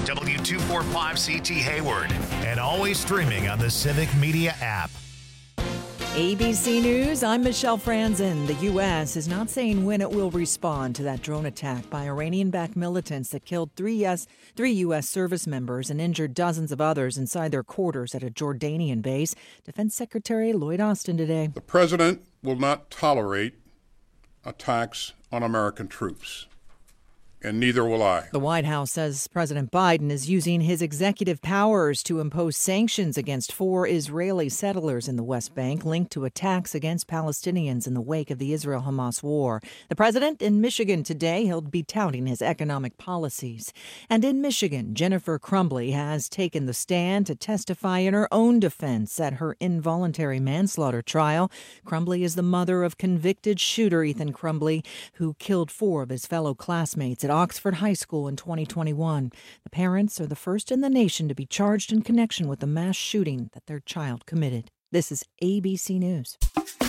W245CT Hayward, and always streaming on the Civic Media app. ABC News, I'm Michelle Franzen. The U.S. is not saying when it will respond to that drone attack by Iranian-backed militants that killed three U.S. service members and injured dozens of others inside their quarters at a Jordanian base. Defense Secretary Lloyd Austin today. The president will not tolerate attacks on American troops, and neither will I. The White House says President Biden is using his executive powers to impose sanctions against 4 Israeli settlers in the West Bank linked to attacks against Palestinians in the wake of the Israel-Hamas war. The president in Michigan today, he'll be touting his economic policies. And in Michigan, Jennifer Crumbley has taken the stand to testify in her own defense at her involuntary manslaughter trial. Crumbley is the mother of convicted shooter Ethan Crumbley, who killed 4 of his fellow classmates at Oxford High School in 2021. The parents are the first in the nation to be charged in connection with the mass shooting that their child committed. This is ABC News.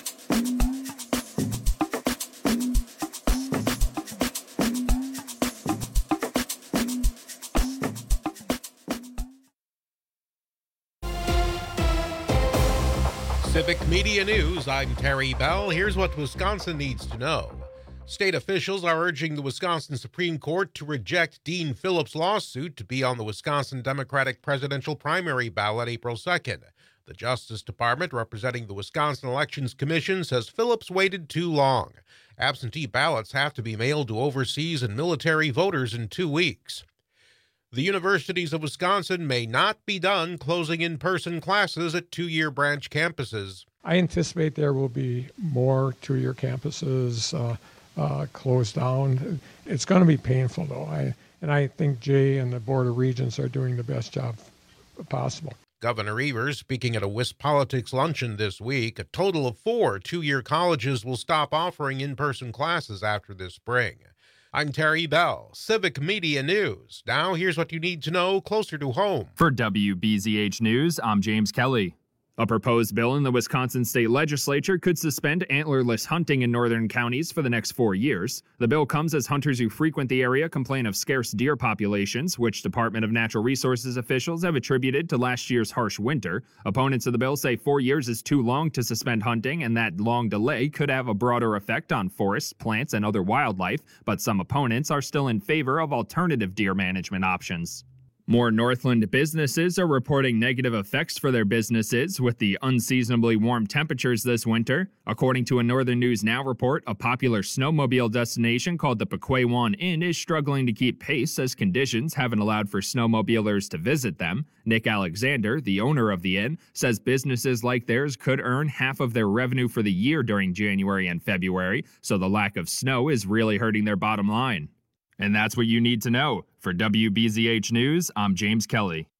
Civic Media News, I'm Terry Bell. Here's what Wisconsin needs to know. State officials are urging the Wisconsin Supreme Court to reject Dean Phillips' lawsuit to be on the Wisconsin Democratic presidential primary ballot April 2nd. The Justice Department, representing the Wisconsin Elections Commission, says Phillips waited too long. Absentee ballots have to be mailed to overseas and military voters in 2 weeks. The universities of Wisconsin may not be done closing in-person classes at 2-year branch campuses. I anticipate there will be more 2-year campuses closed down. It's going to be painful, though. I think Jay and the Board of Regents are doing the best job possible. Governor Evers speaking at a WisPolitics luncheon this week. A total of 4 2-year colleges will stop offering in-person classes after this spring. I'm Terry Bell, Civic Media News. Now here's what you need to know closer to home. For WBZH News, I'm James Kelly. A proposed bill in the Wisconsin state legislature could suspend antlerless hunting in northern counties for the next 4 years. The bill comes as hunters who frequent the area complain of scarce deer populations, which Department of Natural Resources officials have attributed to last year's harsh winter. Opponents of the bill say 4 years is too long to suspend hunting, and that long delay could have a broader effect on forests, plants, and other wildlife, but some opponents are still in favor of alternative deer management options. More Northland businesses are reporting negative effects for their businesses with the unseasonably warm temperatures this winter. According to a Northern News Now report, a popular snowmobile destination called the Pequaywan Inn is struggling to keep pace as conditions haven't allowed for snowmobilers to visit them. Nick Alexander, the owner of the inn, says businesses like theirs could earn half of their revenue for the year during January and February, so the lack of snow is really hurting their bottom line. And that's what you need to know. For WBZH News, I'm James Kelly.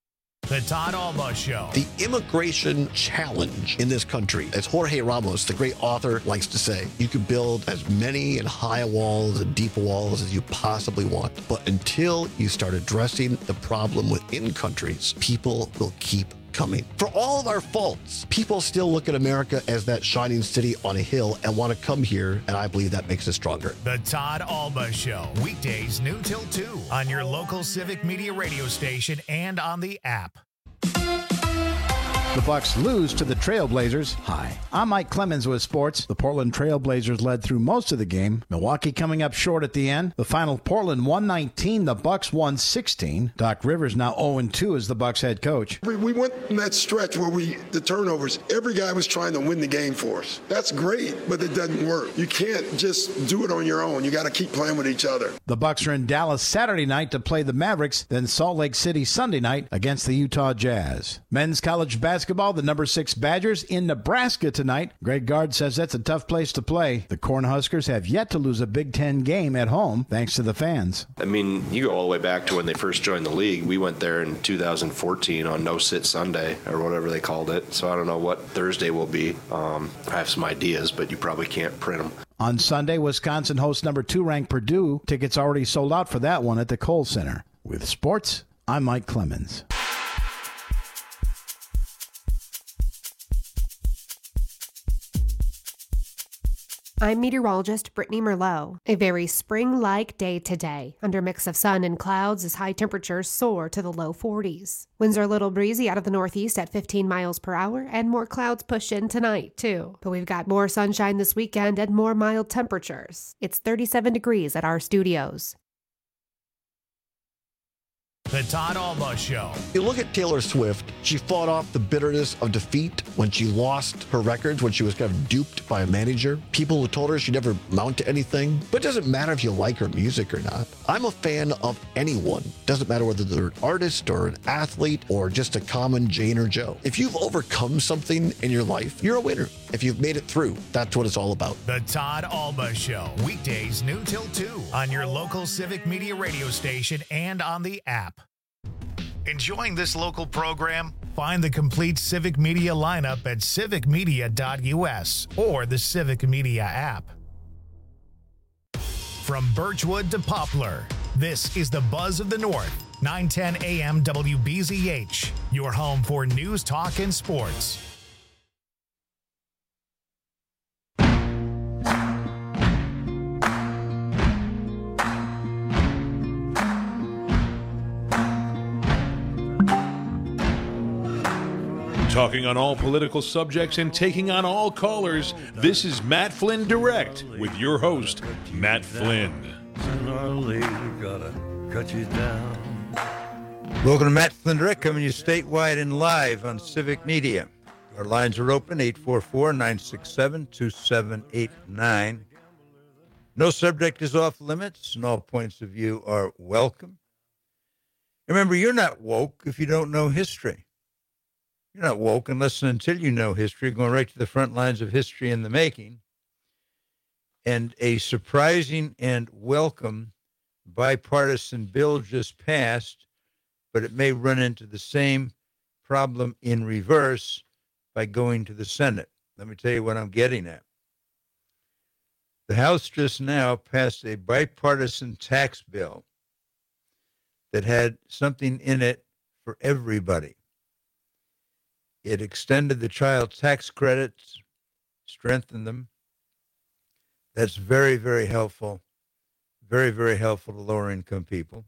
The Todd Alba Show. The immigration challenge in this country, as Jorge Ramos, the great author, likes to say, you can build as many and high walls and deep walls as you possibly want. But until you start addressing the problem within countries, people will keep coming. For all of our faults, people still look at America as that shining city on a hill and want to come here, and I believe that makes us stronger. The Todd Alba Show, weekdays noon till 2 on your local Civic Media radio station and on the app. The Bucks lose to the Trailblazers. Hi, I'm Mike Clemens with sports. The Portland Trailblazers led through most of the game. Milwaukee coming up short at the end. The final, Portland 119, the Bucks 116. Doc Rivers now 0-2 as the Bucks head coach. We went in that stretch where the turnovers, every guy was trying to win the game for us. That's great, but it doesn't work. You can't just do it on your own. You got to keep playing with each other. The Bucks are in Dallas Saturday night to play the Mavericks, then Salt Lake City Sunday night against the Utah Jazz. Men's college basketball, the number 6 Badgers in Nebraska tonight. Greg Gard says that's a tough place to play. The Cornhuskers have yet to lose a Big Ten game at home, thanks to the fans. I mean, you go all the way back to when they first joined the league. We went there in 2014 on No Sit Sunday, or whatever they called it. So I don't know what Thursday will be. I have some ideas, but you probably can't print them. On Sunday, Wisconsin hosts number 2 ranked Purdue. Tickets already sold out for that one at the Kohl Center. With sports, I'm Mike Clemens. I'm meteorologist Brittany Merlot. A very spring-like day today, under mix of sun and clouds as high temperatures soar to the low 40s. Winds are a little breezy out of the northeast at 15 miles per hour, and more clouds push in tonight, too. But we've got more sunshine this weekend and more mild temperatures. It's 37 degrees at our studios. The Todd Alba Show. You look at Taylor Swift, she fought off the bitterness of defeat when she lost her records, when she was kind of duped by a manager. People who told her she'd never amount to anything. But it doesn't matter if you like her music or not. I'm a fan of anyone. Doesn't matter whether they're an artist or an athlete or just a common Jane or Joe. If you've overcome something in your life, you're a winner. If you've made it through, that's what it's all about. The Todd Alba Show. Weekdays noon till 2 on your local Civic Media radio station and on the app. Enjoying this local program? Find the complete Civic Media lineup at civicmedia.us or the Civic Media app. From Birchwood to Poplar, this is the Buzz of the North, 910 AM WBZH, your home for news, talk, and sports. Talking on all political subjects and taking on all callers, this is Matt Flynn Direct with your host, Matt Flynn. Welcome to Matt Flynn Direct, coming to you statewide and live on Civic Media. Our lines are open, 844-967-2789. No subject is off limits, and all points of view are welcome. Remember, you're not woke if you don't know history. You're not woke unless and until you know history, going right to the front lines of history in the making. And a surprising and welcome bipartisan bill just passed, but it may run into the same problem in reverse by going to the Senate. Let me tell you what I'm getting at. The House just now passed a bipartisan tax bill that had something in it for everybody. It extended the child tax credits, strengthened them. That's very, very helpful. Very, very helpful to lower income people.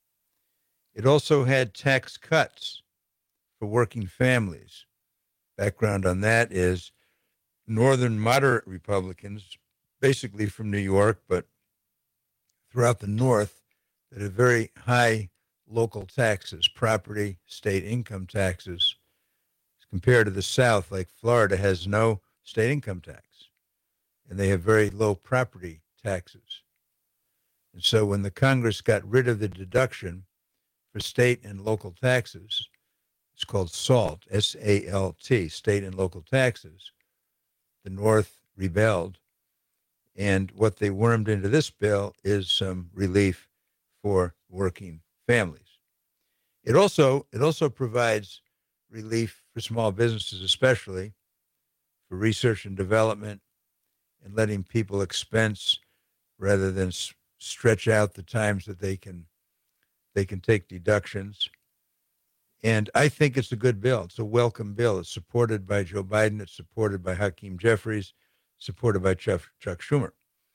It also had tax cuts for working families. Background on that is northern moderate Republicans, basically from New York, but throughout the North, that have very high local taxes, property, state income taxes, compared to the South, like Florida has no state income tax, and they have very low property taxes. And so when the Congress got rid of the deduction for state and local taxes, it's called SALT, S-A-L-T, state and local taxes, the North rebelled. And what they wormed into this bill is some relief for working families. It also provides relief for small businesses, especially for research and development and letting people expense rather than stretch out the times that they can take deductions. And I think it's a good bill. It's a welcome bill. It's supported by Joe Biden. It's supported by Hakeem Jeffries, supported by Chuck Schumer.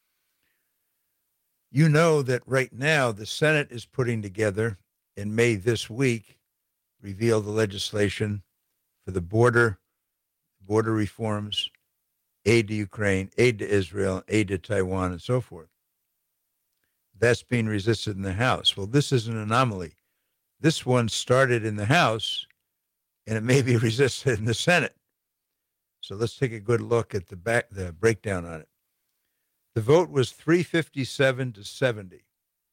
You know that right now the Senate is putting together, and may this week reveal the legislation for the border reforms, aid to Ukraine, aid to Israel, aid to Taiwan, and so forth. That's being resisted in the House. Well, this is an anomaly. This one started in the House, and it may be resisted in the Senate. So let's take a good look at the breakdown on it. The vote was 357 to 70.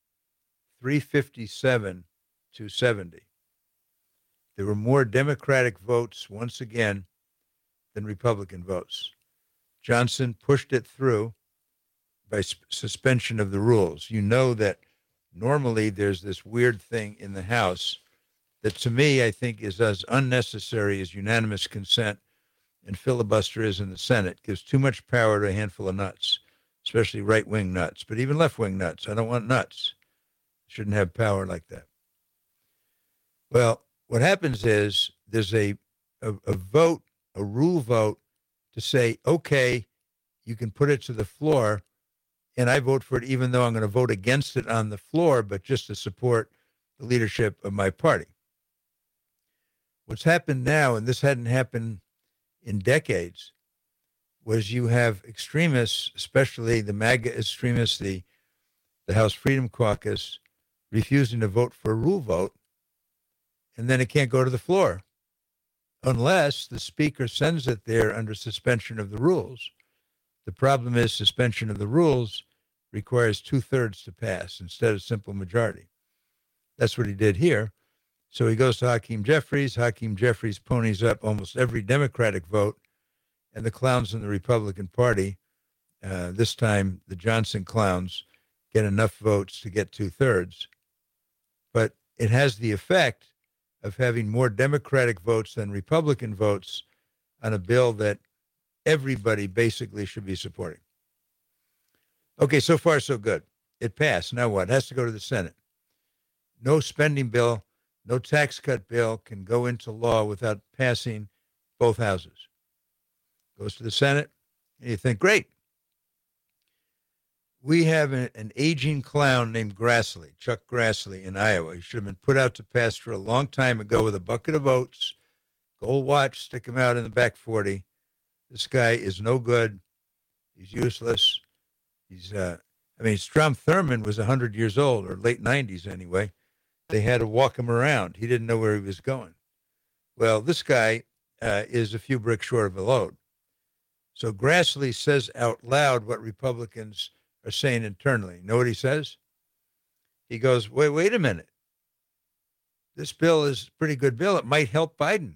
357 to 70. There were more Democratic votes, once again, than Republican votes. Johnson pushed it through by suspension of the rules. You know that normally there's this weird thing in the House that, to me, I think is as unnecessary as unanimous consent and filibuster is in the Senate. It gives too much power to a handful of nuts, especially right-wing nuts, but even left-wing nuts. I don't want nuts. Shouldn't have power like that. Well, what happens is there's a vote, a rule vote, to say, okay, you can put it to the floor, and I vote for it even though I'm going to vote against it on the floor, but just to support the leadership of my party. What's happened now, and this hadn't happened in decades, was you have extremists, especially the MAGA extremists, the House Freedom Caucus, refusing to vote for a rule vote, and then it can't go to the floor unless the speaker sends it there under suspension of the rules. The problem is suspension of the rules requires 2/3 to pass instead of simple majority. That's what he did here. So he goes to Hakeem Jeffries. Hakeem Jeffries ponies up almost every Democratic vote, and the clowns in the Republican Party, this time the Johnson clowns, get enough votes to get 2/3. But it has the effect of having more Democratic votes than Republican votes on a bill that everybody basically should be supporting. Okay, so far so good. It passed. Now what? It has to go to the Senate. No spending bill, no tax cut bill can go into law without passing both houses. Goes to the Senate, and you think, great. We have an aging clown named Grassley, Chuck Grassley in Iowa. He should have been put out to pasture a long time ago with a bucket of oats, gold watch, stick him out in the back 40. This guy is no good. He's useless. Strom Thurmond was 100 years old, or late 90s anyway. They had to walk him around. He didn't know where he was going. Well, this guy is a few bricks short of a load. So Grassley says out loud what Republicans are saying internally. Know what he says? He goes, wait a minute. This bill is a pretty good bill. It might help Biden.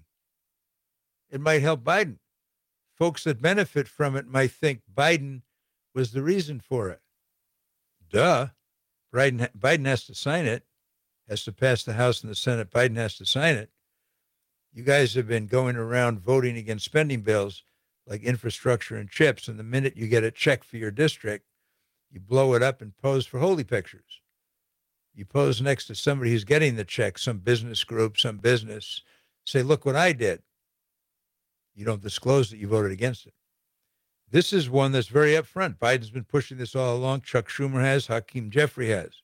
It might help Biden. Folks that benefit from it might think Biden was the reason for it. Duh. Biden has to sign it, has to pass the House and the Senate. Biden has to sign it. You guys have been going around voting against spending bills like infrastructure and chips, and the minute you get a check for your district, you blow it up and pose for holy pictures. You pose next to somebody who's getting the check, some business group, some business, say, look what I did. You don't disclose that you voted against it. This is one that's very upfront. Biden's been pushing this all along. Chuck Schumer has, Hakeem Jeffrey has.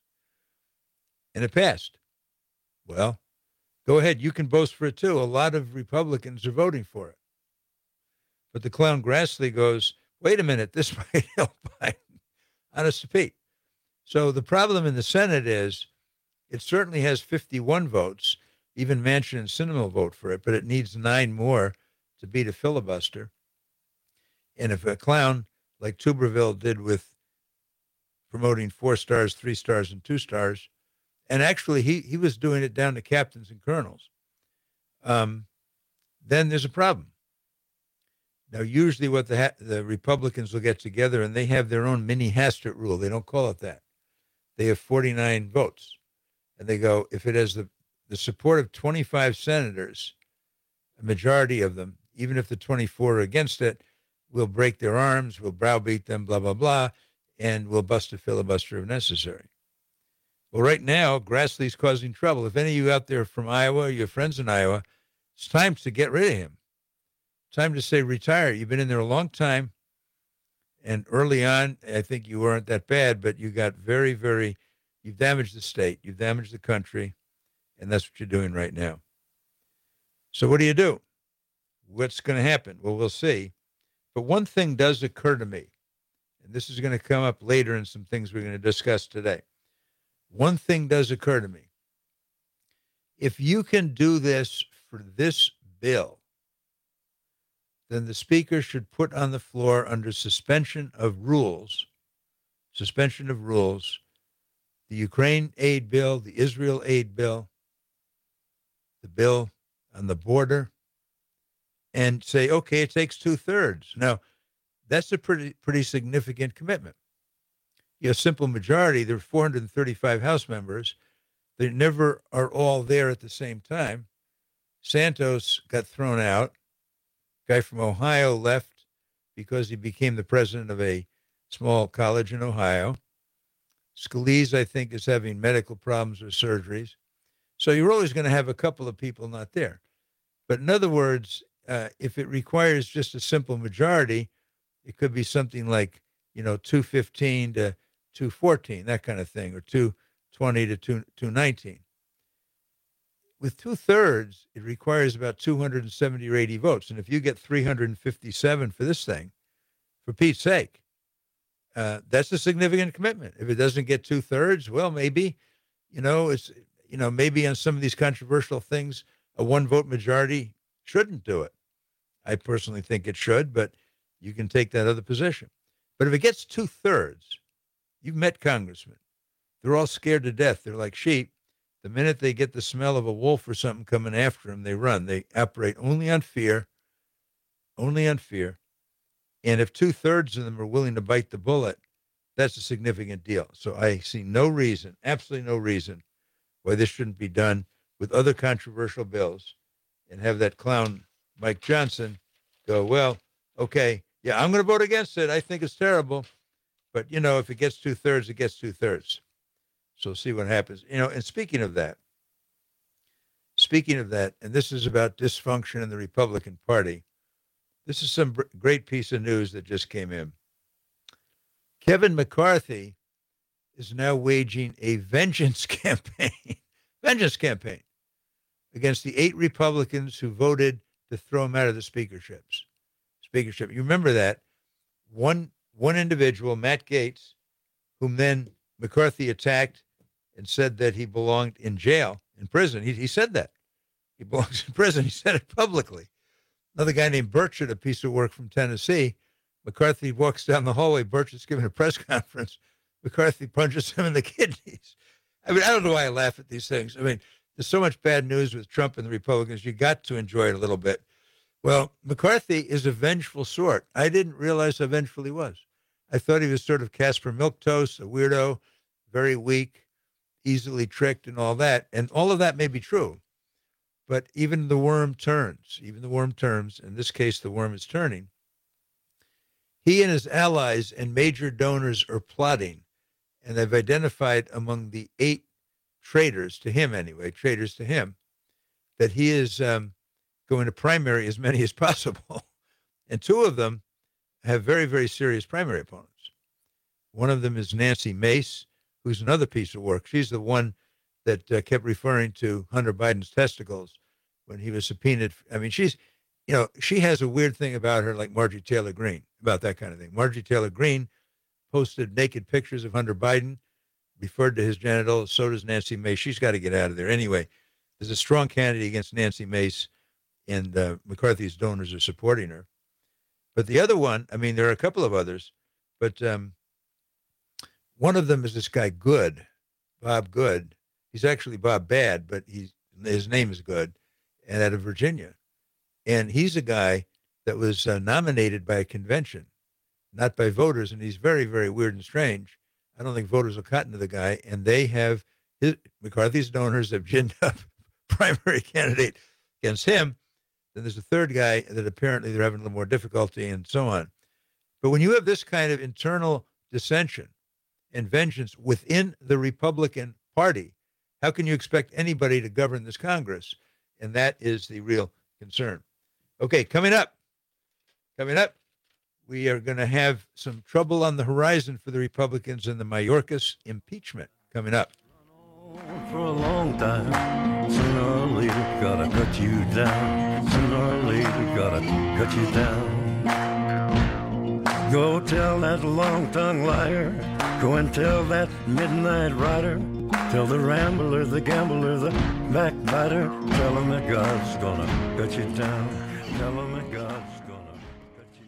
And it passed. Well, go ahead. You can boast for it too. A lot of Republicans are voting for it. But the clown Grassley goes, wait a minute, this might help Biden. Honest to Pete. So the problem in the Senate is it certainly has 51 votes. Even Manchin and Sinema vote for it, but it needs 9 more to beat a filibuster. And if a clown like Tuberville did with promoting 4 stars, 3 stars, and 2 stars, and actually he was doing it down to captains and colonels, then there's a problem. Now, usually what the Republicans will get together, and they have their own mini Hastert rule. They don't call it that. They have 49 votes. And they go, if it has the support of 25 senators, a majority of them, even if the 24 are against it, we'll break their arms, we'll browbeat them, blah, blah, blah, and we'll bust a filibuster if necessary. Well, right now, Grassley's causing trouble. If any of you out there from Iowa, or your friends in Iowa, it's time to get rid of him. Time to say retire. You've been in there a long time. And early on, I think you weren't that bad, but you got you've damaged the state. You've damaged the country. And that's what you're doing right now. So what do? What's going to happen? Well, we'll see. But one thing does occur to me, and this is going to come up later in some things we're going to discuss today. One thing does occur to me. If you can do this for this bill, then the speaker should put on the floor under suspension of rules, the Ukraine aid bill, the Israel aid bill, the bill on the border, and say, okay, it takes 2/3. Now, that's a pretty significant commitment. You have simple majority. There are 435 House members. They never are all there at the same time. Santos got thrown out. Guy from Ohio left because he became the president of a small college in Ohio. Scalise, I think, is having medical problems or surgeries. So you're always going to have a couple of people not there. But in other words, if it requires just a simple majority, It could be something like, 215 to 214, that kind of thing, or 220 to 219. With 2/3, it requires about 270 or 80 votes. And if you get 357 for this thing, for Pete's sake, that's a significant commitment. If it doesn't get 2/3, well, maybe, maybe on some of these controversial things, a 1-vote majority shouldn't do it. I personally think it should, but you can take that other position. But if it gets 2/3, you've met congressmen. They're all scared to death. They're like sheep. The minute they get the smell of a wolf or something coming after them, they run. They operate only on fear. And if 2/3 of them are willing to bite the bullet, that's a significant deal. So I see no reason, absolutely no reason, why this shouldn't be done with other controversial bills and have that clown Mike Johnson go, well, okay, yeah, I'm going to vote against it. I think it's terrible. But, if it gets 2/3, it gets 2/3. So see what happens. And speaking of that, and this is about dysfunction in the Republican Party, this is some great piece of news that just came in. Kevin McCarthy is now waging a vengeance campaign against the 8 Republicans who voted to throw him out of the speakership. You remember that one individual, Matt Gaetz, whom then McCarthy attacked and said that he belonged in jail, in prison. He said that. He belongs in prison. He said it publicly. Another guy named Burchett, a piece of work from Tennessee. McCarthy walks down the hallway. Burchett's giving a press conference. McCarthy punches him in the kidneys. I don't know why I laugh at these things. There's so much bad news with Trump and the Republicans. You got to enjoy it a little bit. Well, McCarthy is a vengeful sort. I didn't realize how vengeful he was. I thought he was sort of Casper Milquetoast, a weirdo, very weak, easily tricked and all that. And all of that may be true. But even the worm turns. In this case, the worm is turning. He and his allies and major donors are plotting. And they've identified among the 8 traitors to him, that he is going to primary as many as possible. And 2 of them have very, very serious primary opponents. One of them is Nancy Mace, who's another piece of work. She's the one that kept referring to Hunter Biden's testicles when he was subpoenaed. She has a weird thing about her, like Marjorie Taylor Greene, about that kind of thing. Marjorie Taylor Greene posted naked pictures of Hunter Biden, referred to his genitals. So does Nancy Mace. She's got to get out of there. Anyway, there's a strong candidate against Nancy Mace, and McCarthy's donors are supporting her. But the other one, there are a couple of others, but one of them is this guy Good, Bob Good. He's actually Bob Bad, but his name is Good, and out of Virginia. And he's a guy that was nominated by a convention, not by voters, and he's very, very weird and strange. I don't think voters will cotton to the guy, and they have McCarthy's donors have ginned up primary candidate against him. Then there's a third guy that apparently they're having a little more difficulty and so on. But when you have this kind of internal dissension and vengeance within the Republican Party, how can you expect anybody to govern this Congress? And that is the real concern. Okay, coming up, we are going to have some trouble on the horizon for the Republicans in the Mayorkas impeachment coming up. For a long time, sooner or later, gotta cut you down. Sooner or later, gotta cut you down. Go tell that long-tongued liar. Go and tell that midnight rider. Tell the rambler, the gambler, the backbiter. Tell him that God's gonna cut you down. Tell him that God's gonna cut you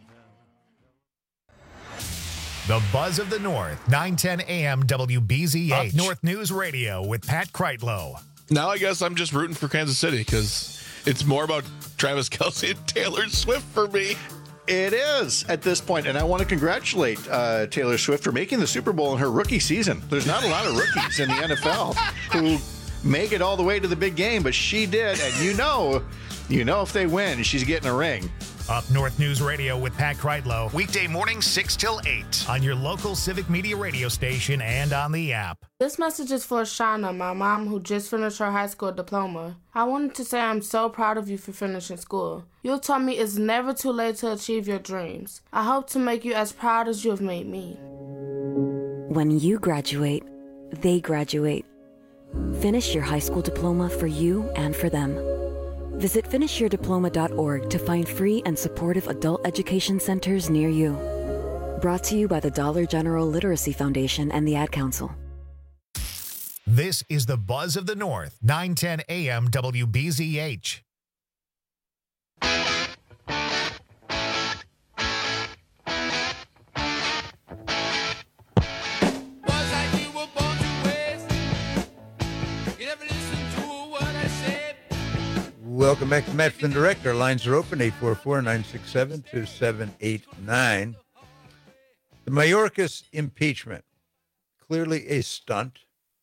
down. The Buzz of the North, 910 AM WBZH. Up North News Radio with Pat Kreitlow. Now I guess I'm just rooting for Kansas City because it's more about Travis Kelce and Taylor Swift for me. It is at this point, and I want to congratulate Taylor Swift for making the Super Bowl in her rookie season. There's not a lot of rookies in the NFL who make it all the way to the big game, but she did, and you know if they win, she's getting a ring. Up North News Radio with Pat Kreitlow. Weekday mornings 6 till 8 on your local Civic Media radio station and on the app. This message is for Shauna, my mom, who just finished her high school diploma. I wanted to say I'm so proud of you for finishing school. You taught me it's never too late to achieve your dreams. I hope to make you as proud as you have made me. When you graduate, they graduate. Finish your high school diploma for you and for them. Visit finishyourdiploma.org to find free and supportive adult education centers near you. Brought to you by the Dollar General Literacy Foundation and the Ad Council. This is the Buzz of the North, 910 AM WBZH. Welcome back to Matt Flynn Direct. Our lines are open, 844-967-2789. The Mayorkas impeachment, clearly a stunt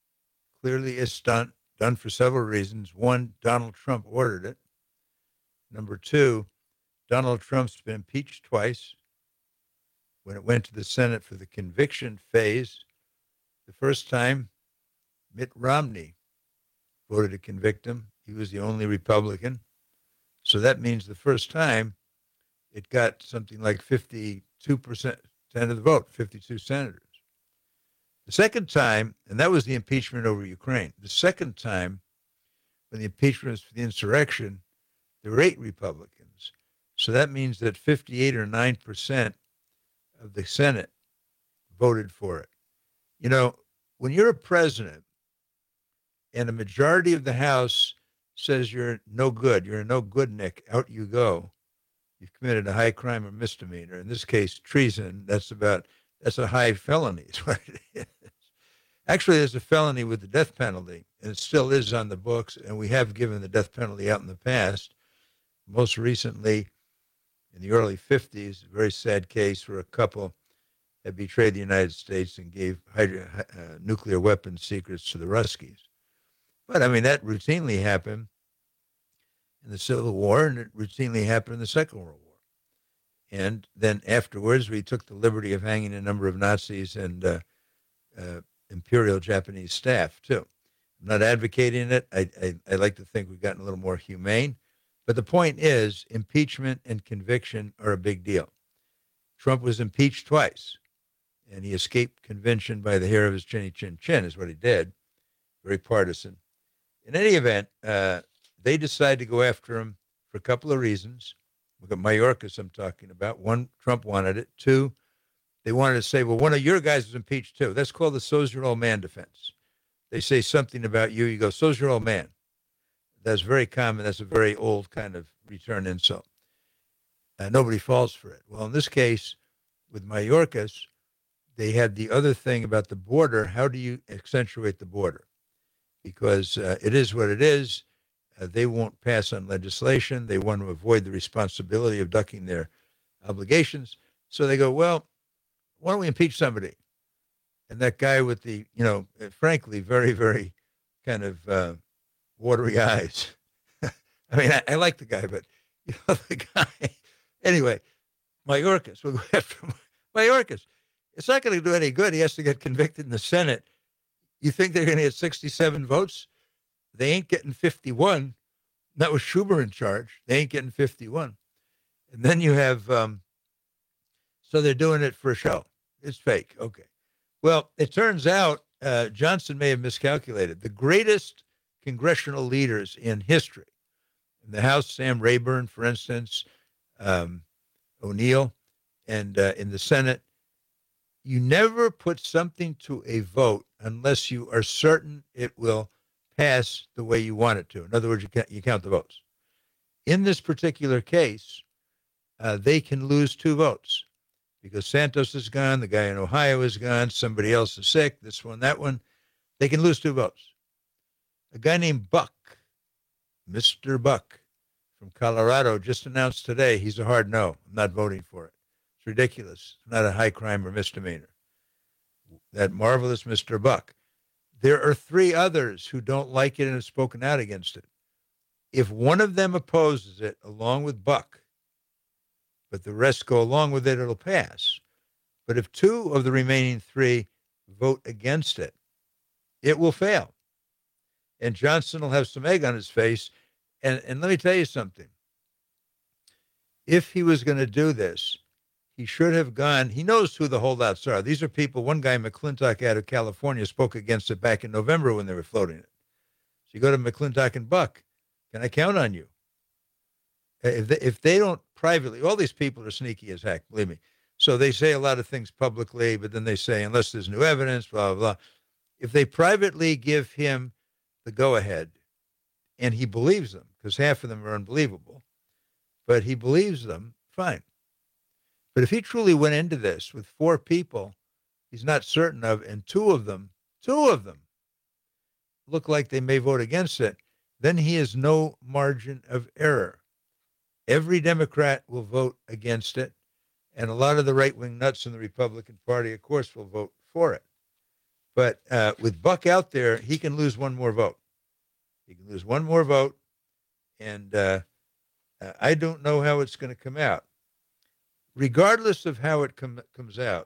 done for several reasons. One, Donald Trump ordered it. Number two, Donald Trump's been impeached twice. When it went to the Senate for the conviction phase, the first time, Mitt Romney voted to convict him. He was the only Republican. So that means the first time it got something like 52% of the vote, 52 senators. The second time, and that was the impeachment over Ukraine. The second time, when the impeachment was for the insurrection, there were 8 Republicans. So that means that 58 or 9% of the Senate voted for it. You know, when you're a president and a majority of the House says you're no good, you're a no good, Nick, out you go, you've committed a high crime or misdemeanor. In this case, treason, that's a high felony is what it is. Actually, there's a felony with the death penalty, and it still is on the books, and we have given the death penalty out in the past. Most recently, in the early 50s, a very sad case where a couple had betrayed the United States and gave nuclear weapons secrets to the Ruskies. But, I mean, that routinely happened in the Civil War, and it routinely happened in the Second World War. And then afterwards, we took the liberty of hanging a number of Nazis and Imperial Japanese staff, too. I'm not advocating it. I like to think we've gotten a little more humane. But the point is, impeachment and conviction are a big deal. Trump was impeached twice, and he escaped conviction by the hair of his chinny chin chin, is what he did. Very partisan. In any event, they decided to go after him for a couple of reasons. Look at Mayorkas I'm talking about. One, Trump wanted it. Two, they wanted to say, well, one of your guys was impeached too. That's called the so's your old man defense. They say something about you, you go, so's your old man. That's very common. That's a very old kind of return insult. Nobody falls for it. Well, in this case, with Mayorkas, they had the other thing about the border. How do you accentuate the border? Because it is what it is. They won't pass on legislation. They want to avoid the responsibility of ducking their obligations. So they go, well, why don't we impeach somebody? And that guy with the, frankly, very, very kind of watery eyes. I mean, I like the guy, but the guy. Anyway, Mayorkas, we'll go after Mayorkas. It's not going to do any good. He has to get convicted in the Senate. You think they're going to get 67 votes? They ain't getting 51. That was Schumer in charge. They ain't getting 51. And then you have, so they're doing it for a show. It's fake. Okay. Well, it turns out Johnson may have miscalculated. The greatest congressional leaders in history, in the House, Sam Rayburn, for instance, O'Neill, and in the Senate, you never put something to a vote unless you are certain it will pass the way you want it to. In other words, you count the votes. In this particular case, they can lose 2 votes because Santos is gone, the guy in Ohio is gone, somebody else is sick, this one, that one. They can lose 2 votes. A guy named Buck, Mr. Buck from Colorado, just announced today he's a hard no. I'm not voting for it. It's ridiculous. It's not a high crime or misdemeanor. That marvelous Mr. Buck. There are 3 others who don't like it and have spoken out against it. If one of them opposes it, along with Buck, but the rest go along with it, it'll pass. But if 2 of the remaining 3 vote against it, it will fail. And Johnson will have some egg on his face. And let me tell you something. If he was going to do this, he should have gone. He knows who the holdouts are. These are people. One guy, McClintock out of California, spoke against it back in November when they were floating it. So you go to McClintock and Buck. Can I count on you? If they don't privately, all these people are sneaky as heck, believe me. So they say a lot of things publicly, but then they say, unless there's new evidence, blah, blah, blah. If they privately give him the go-ahead, and he believes them, because half of them are unbelievable, but he believes them, fine. But if he truly went into this with 4 people he's not certain of, and two of them look like they may vote against it, then he has no margin of error. Every Democrat will vote against it, and a lot of the right-wing nuts in the Republican Party, of course, will vote for it. But with Buck out there, he can lose one more vote. He can lose one more vote, and I don't know how it's going to come out. Regardless of how it comes out,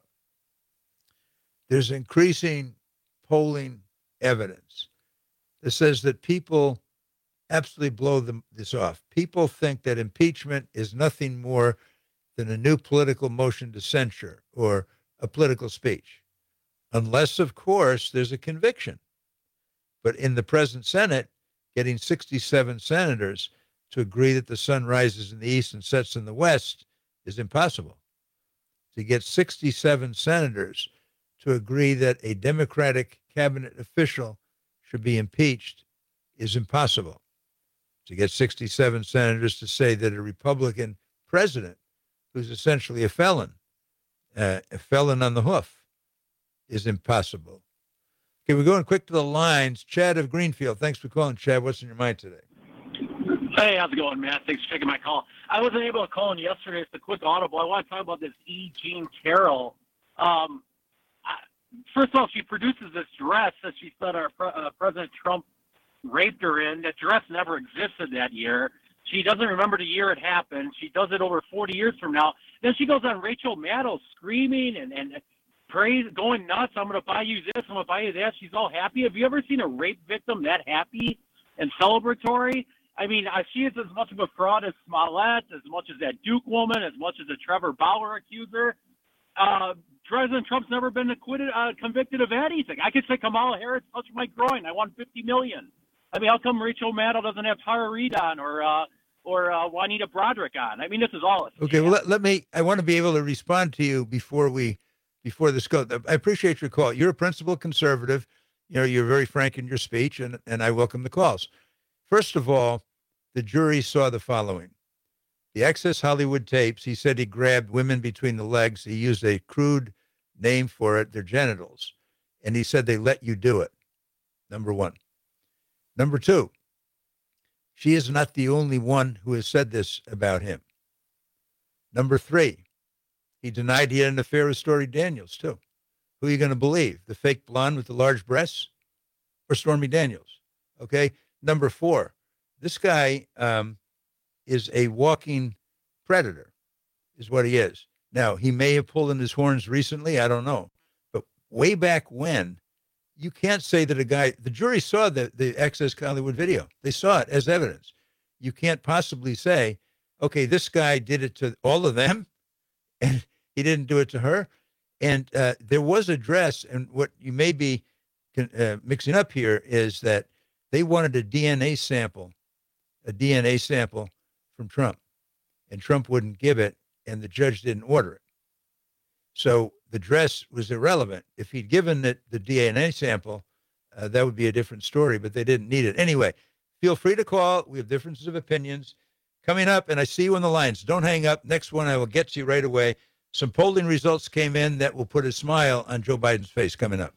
there's increasing polling evidence that says that people absolutely blow this off. People think that impeachment is nothing more than a new political motion to censure or a political speech, unless, of course, there's a conviction. But in the present Senate, getting 67 senators to agree that the sun rises in the east and sets in the west is impossible. To get 67 senators to agree that a Democratic cabinet official should be impeached is impossible. To get 67 senators to say that a Republican president, who's essentially a felon on the hoof, is impossible. Okay, we're going quick to the lines. Chad of Greenfield. Thanks for calling, Chad. What's in your mind today? Hey, how's it going, Matt? Thanks for taking my call. I wasn't able to call in yesterday. It's a quick audible. I want to talk about this E. Jean Carroll. First of all, she produces this dress that she said President Trump raped her in. That dress never existed that year. She doesn't remember the year it happened. She does it over 40 years from now. Then she goes on Rachel Maddow screaming and praise, going nuts. I'm going to buy you this. I'm going to buy you that. She's all happy. Have you ever seen a rape victim that happy and celebratory? I mean, she is as much of a fraud as Smollett, as much as that Duke woman, as much as the Trevor Bauer accuser. President Trump's never been convicted of anything. I could say Kamala Harris touched my groin. I won $50 million. I mean, how come Rachel Maddow doesn't have Tara Reid on or Juanita Broderick on? I mean, this is all. Okay, well, I want to be able to respond to you before this goes. I appreciate your call. You're a principled conservative. You know, you're very frank in your speech, and I welcome the calls. First of all, the jury saw the following. The Access Hollywood tapes, he said he grabbed women between the legs. He used a crude name for it, their genitals. And he said they let you do it, number one. Number two, she is not the only one who has said this about him. Number three, he denied he had an affair with Stormy Daniels, too. Who are you going to believe? The fake blonde with the large breasts or Stormy Daniels? Okay. Number four, this guy is a walking predator, is what he is. Now, he may have pulled in his horns recently. I don't know. But way back when, you can't say that the jury saw the Access Hollywood video. They saw it as evidence. You can't possibly say, okay, this guy did it to all of them, and he didn't do it to her. And there was a dress, and what you may be mixing up here is that they wanted a DNA sample from Trump, and Trump wouldn't give it, and the judge didn't order it. So the dress was irrelevant. If he'd given it the DNA sample, that would be a different story, but they didn't need it. Anyway, feel free to call. We have differences of opinions. Coming up, and I see you on the lines. Don't hang up. Next one, I will get to you right away. Some polling results came in that will put a smile on Joe Biden's face coming up.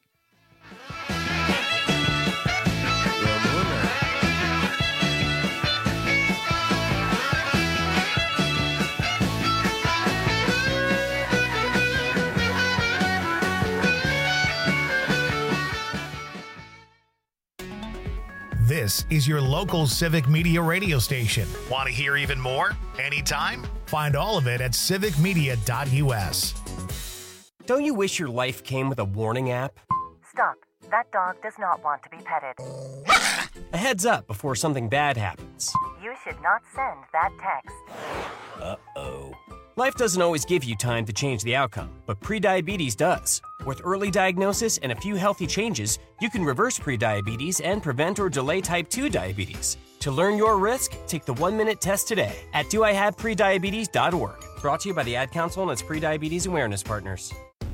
This is your local civic media radio station. Want to hear even more? Anytime? Find all of it at civicmedia.us. Don't you wish your life came with a warning app? Stop. That dog does not want to be petted. A heads up before something bad happens. You should not send that text. Uh-oh. Life doesn't always give you time to change the outcome, but prediabetes does. With early diagnosis and a few healthy changes, you can reverse prediabetes and prevent or delay type 2 diabetes. To learn your risk, take the 1-minute test today at doihaveprediabetes.org. Brought to you by the Ad Council and its prediabetes awareness partners.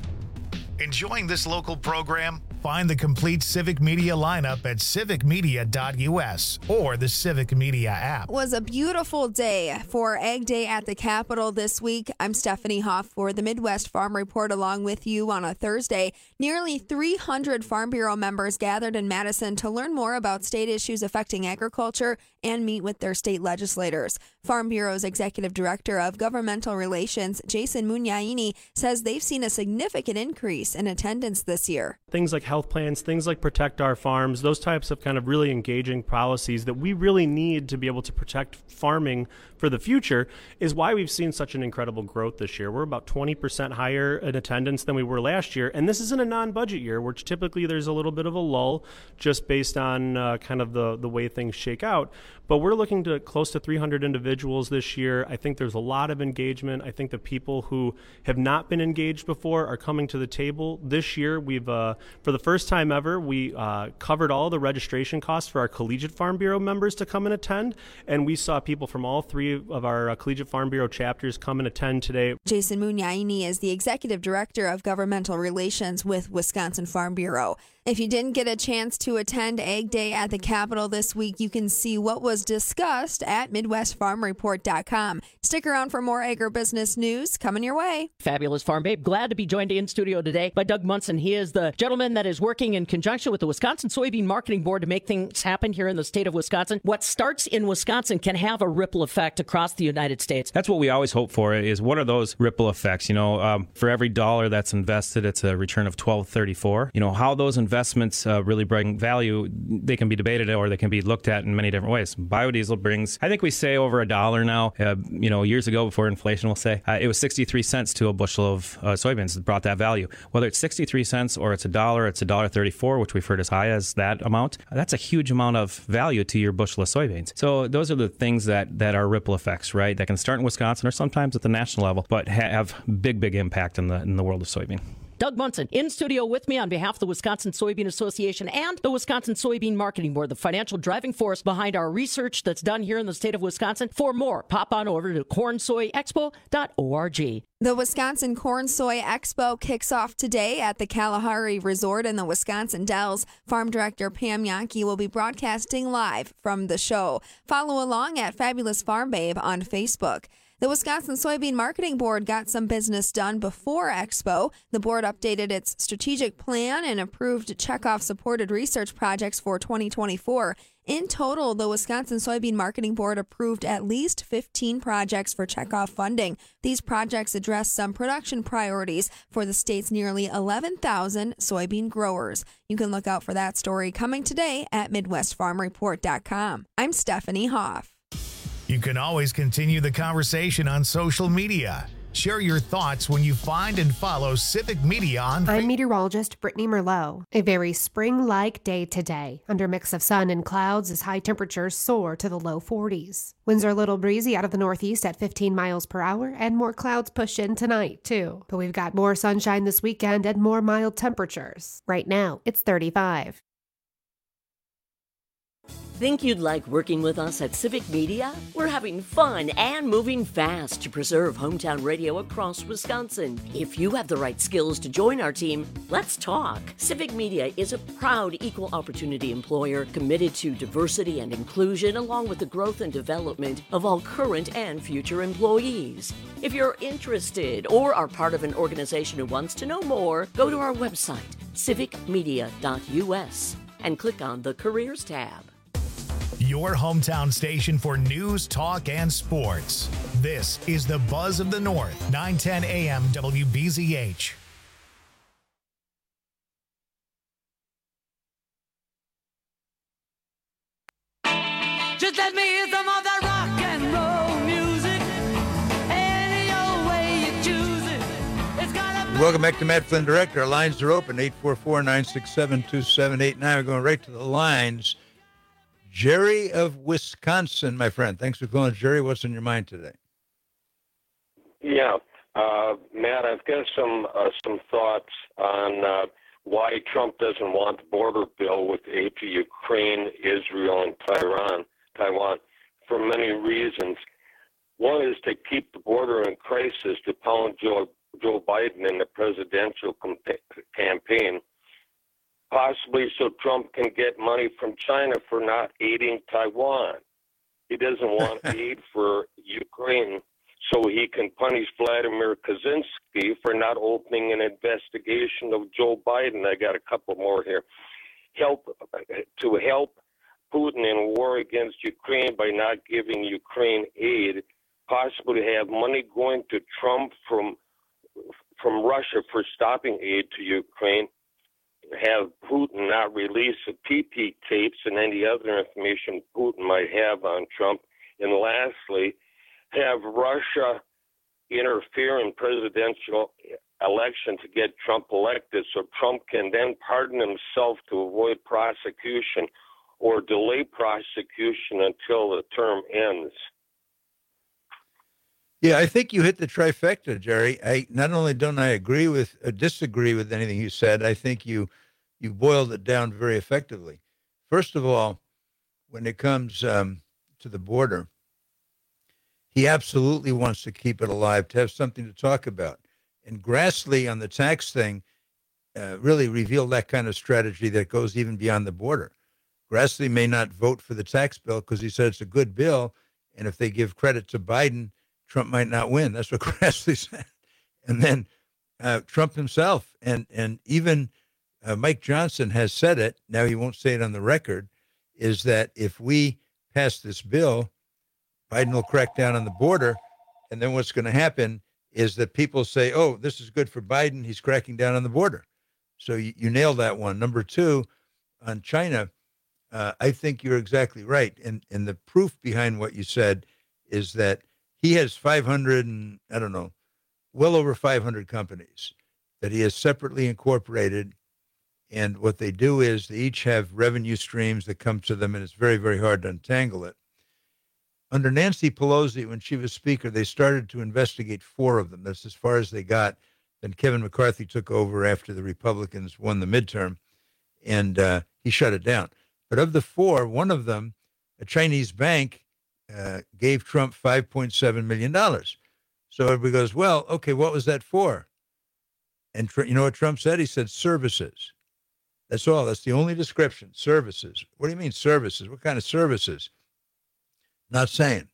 Enjoying this local program? Find the complete Civic Media lineup at civicmedia.us or the Civic Media app. It was a beautiful day for Egg Day at the Capitol this week. I'm Stephanie Hoff for the Midwest Farm Report along with you on a Thursday. Nearly 300 Farm Bureau members gathered in Madison to learn more about state issues affecting agriculture and meet with their state legislators. Farm Bureau's Executive Director of Governmental Relations, Jason Munyaini, says they've seen a significant increase in attendance this year. Things like health plans, things like Protect Our Farms, those types of kind of really engaging policies that we really need to be able to protect farming for the future is why we've seen such an incredible growth this year. We're about 20% higher in attendance than we were last year, and this isn't a non-budget year, which typically there's a little bit of a lull just based on kind of the way things shake out. But we're looking to close to 300 individuals this year. I think there's a lot of engagement. I think the people who have not been engaged before are coming to the table. This year, we've, for the first time ever, we covered all the registration costs for our Collegiate Farm Bureau members to come and attend. And we saw people from all three of our Collegiate Farm Bureau chapters come and attend today. Jason Munyaini is the Executive Director of Governmental Relations with Wisconsin Farm Bureau. If you didn't get a chance to attend Egg Day at the Capitol this week, you can see what was discussed at MidwestFarmReport.com. Stick around for more agribusiness news coming your way. Fabulous Farm Babe. Glad to be joined in studio today by Doug Munson. He is the gentleman that is working in conjunction with the Wisconsin Soybean Marketing Board to make things happen here in the state of Wisconsin. What starts in Wisconsin can have a ripple effect across the United States. That's what we always hope for, is what are those ripple effects? You know, for every dollar that's invested, it's a return of $12.34. You know, how those investments really bring value, they can be debated or they can be looked at in many different ways. Biodiesel brings, I think we say over $1 now. You know, years ago before inflation, we'll say it was 63 cents to a bushel of soybeans that brought that value. Whether it's 63 cents or it's $1, it's $1.34, which we've heard as high as that amount. That's a huge amount of value to your bushel of soybeans. So those are the things that are ripple effects, right? That can start in Wisconsin or sometimes at the national level, but have big impact in the world of soybean. Doug Munson in studio with me on behalf of the Wisconsin Soybean Association and the Wisconsin Soybean Marketing Board, the financial driving force behind our research that's done here in the state of Wisconsin. For more, pop on over to cornsoyexpo.org. The Wisconsin Corn Soy Expo kicks off today at the Kalahari Resort in the Wisconsin Dells. Farm Director Pam Yankee will be broadcasting live from the show. Follow along at Fabulous Farm Babe on Facebook. The Wisconsin Soybean Marketing Board got some business done before Expo. The board updated its strategic plan and approved checkoff-supported research projects for 2024. In total, the Wisconsin Soybean Marketing Board approved at least 15 projects for checkoff funding. These projects address some production priorities for the state's nearly 11,000 soybean growers. You can look out for that story coming today at MidwestFarmReport.com. I'm Stephanie Hoff. You can always continue the conversation on social media. Share your thoughts when you find and follow Civic Media on I'm meteorologist Brittany Merlot. A very spring-like day today. Under a mix of sun and clouds as high temperatures soar to the low 40s. Winds are a little breezy out of the northeast at 15 miles per hour, and more clouds push in tonight, too. But we've got more sunshine this weekend and more mild temperatures. Right now, it's 35. Think you'd like working with us at Civic Media? We're having fun and moving fast to preserve hometown radio across Wisconsin. If you have the right skills to join our team, let's talk. Civic Media is a proud equal opportunity employer committed to diversity and inclusion along with the growth and development of all current and future employees. If you're interested or are part of an organization who wants to know more, go to our website, civicmedia.us, and click on the Careers tab. Your hometown station for news, talk, and sports. This is the Buzz of the North, 910 AM WBZH. Just let me hear some of that rock and roll music. Hey. Welcome back to Matt Flynn Direct. Our lines are open, 844-967-2789. We're going right to the lines. Jerry of Wisconsin, my friend. Thanks for calling, Jerry. What's on your mind today? Yeah, Matt, I've got some thoughts on why Trump doesn't want the border bill with aid to Ukraine, Israel, and Taiwan, for many reasons. One is to keep the border in crisis to pound Joe Biden in the presidential campaign, possibly so Trump can get money from China for not aiding Taiwan. He doesn't want aid for Ukraine so he can punish Vladimir Kaczynski for not opening an investigation of Joe Biden. I got a couple more here. Help Putin in war against Ukraine by not giving Ukraine aid, possibly have money going to Trump from Russia for stopping aid to Ukraine, have Putin not release the PP tapes and any other information Putin might have on Trump, and lastly, have Russia interfere in presidential election to get Trump elected so Trump can then pardon himself to avoid prosecution or delay prosecution until the term ends. Yeah, I think you hit the trifecta, Jerry. I not only don't I disagree with anything you said, I think you boiled it down very effectively. First of all, when it comes to the border, he absolutely wants to keep it alive, to have something to talk about. And Grassley on the tax thing really revealed that kind of strategy that goes even beyond the border. Grassley may not vote for the tax bill because he said it's a good bill, and if they give credit to Biden, Trump might not win. That's what Grassley said. And then Trump himself and even Mike Johnson has said it, now he won't say it on the record, is that if we pass this bill, Biden will crack down on the border, and then what's going to happen is that people say, oh, this is good for Biden, he's cracking down on the border. So you nailed that one. Number two, on China, I think you're exactly right. And the proof behind what you said is that he has 500 and, I don't know, well over 500 companies that he has separately incorporated. And what they do is they each have revenue streams that come to them, and it's very, very hard to untangle it. Under Nancy Pelosi, when she was Speaker, they started to investigate 4 of them. That's as far as they got. Then Kevin McCarthy took over after the Republicans won the midterm, and he shut it down. But of the 4, one of them, a Chinese bank, gave Trump $5.7 million. So everybody goes, well, okay, what was that for? And you know what Trump said? He said services. That's all. That's the only description, services. What do you mean services? What kind of services? Not saying.